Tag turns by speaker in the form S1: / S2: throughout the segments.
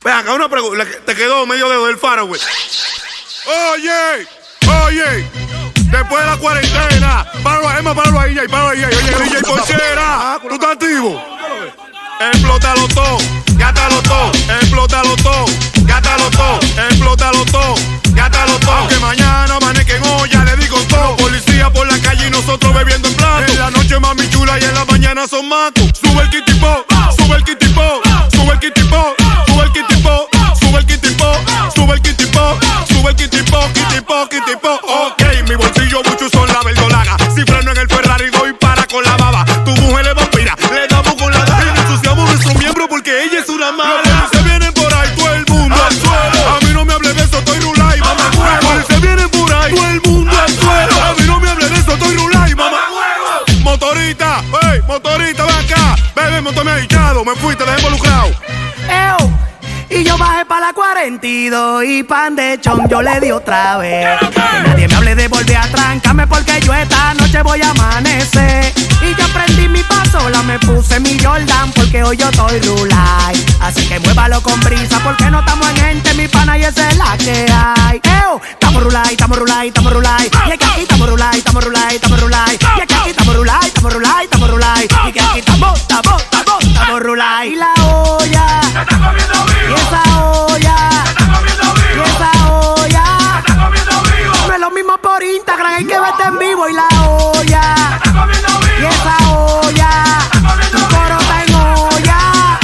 S1: Ve acá, una pregunta. Te quedó medio dedo del faro, güey. Oye. Después de la cuarentena. Páralo ahí, Oye, DJ Ponchera. ¿Tú estás activo? Explótalo todo. Gátalo todo. Explótalo todo. Gátalo todo. Explótalo todo. Gátalo todo. Aunque mañana amanezca en olla, le digo todo. Policía por la calle y nosotros bebiendo en plato. En la noche mami chula y en la mañana son macos. Sube el kitipo. Sube el kitipo. Sube el kitipo. Sube el kitipo. Sube el kitipo. Sube el kitipo. Sube el kitipo. Kitipo. Ok, mi bolsillo mucho son la verdolaga. Si freno en el Ferrari doy para con la baba. Tu mujer es vampira, le damos con la daga. Ensuciamos nuestro miembro porque ella es una mala. Se vienen por ahí todo el mundo al suelo. A mí no me hable de eso, estoy rulay, mamá huevo. Se vienen por ahí todo el mundo al suelo. A mí no me hable de eso, estoy rulay, mamá huevo. Motorita, motorita, ven acá. Bebé, motor me ha hinchado, me fuiste, te he involucrado.
S2: Y yo bajé pa' la 42 y pan de chon yo le di otra vez. Que nadie me hable de volver a trancarme porque yo esta noche voy a amanecer. Y yo prendí mi pasola, me puse mi Jordan porque hoy yo estoy rulay. Así que muévalo con brisa porque no estamos en gente, mi pana, y esa es la que hay. Estamos rulay. Y es que aquí estamos rulay. Y es que aquí estamos rulay. Y que aquí estamos rulay. Y la olla
S3: se está comiendo vivo.
S2: Y esa olla
S3: se está comiendo vivo.
S2: Y esa olla
S3: se está comiendo vivo.
S2: no es lo mismo por Instagram, hay que verte en vivo. Y la olla
S3: se está comiendo vivo.
S2: y esa olla tu coro está en olla.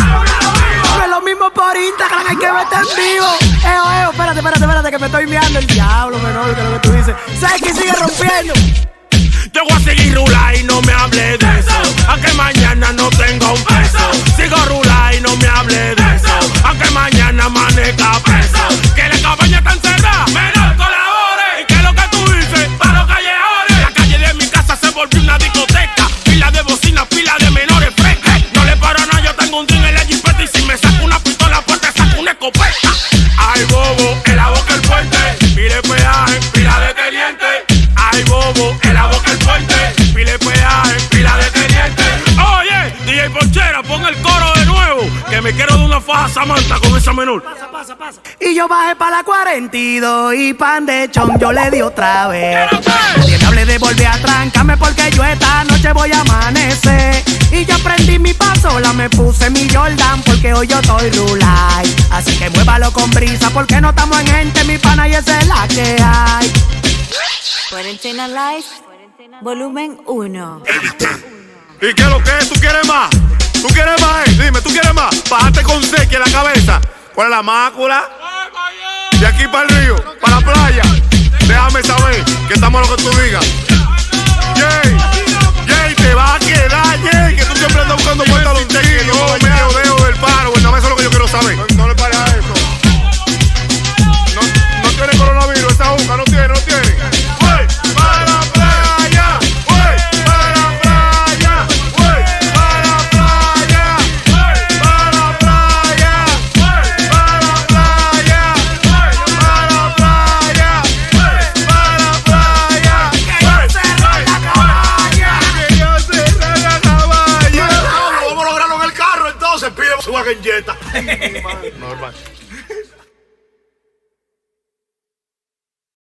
S2: No es lo mismo por Instagram, hay que verte en vivo. Espérate, que me estoy mirando el diablo menor que lo que tú dices. ¿Sabes que sigue rompiendo?
S4: Yo voy a seguir rula y no me hable de eso. Aunque mañana no tenga un peso. Sigo rula y no me hable de eso. Aunque mañana amanezca preso. Que la cabaña está encerrada, menor colabore. ¿Y qué es lo que tú dices? Para los callejones. La calle de mi casa se volvió una discoteca. Pila de bocina, pila de menores frescas. No le paro a nada, yo tengo un din en la jipeta. Y si me saco una pistola fuerte, saco una escopeta. Ay, bobo, en la boca el puente. Pile peaje, pila de teniente. Ay, bobo, en la boca el puente. Pile peaje, pila de teniente. Oye, DJ Ponchera, pon el coro de nuevo. Que me quiero de una faja Samantha con esa menor.
S2: Pasa. Y yo bajé pa' la 42 y pan de chon yo le di otra vez. Nadie me hable de volver a trancarme porque yo esta noche voy a amanecer. Y yo prendí mi pasola, me puse mi Jordan porque hoy yo estoy rulay. Así que muévalo con brisa porque no estamos en gente, mi pana, y esa es la que hay.
S5: Cuarentena Live, volumen 1.
S1: ¿Y qué es lo que es? ¿Tú quieres más? ¿Tú quieres más? Dime, ¿tú quieres más? Bájate con sequi en la cabeza. ¿Cuál es la mácula? De aquí para el río, para la playa. Déjame saber que estamos lo que tú digas. Jay, te vas a quedar, Jay, que tú siempre andas buscando vueltas a los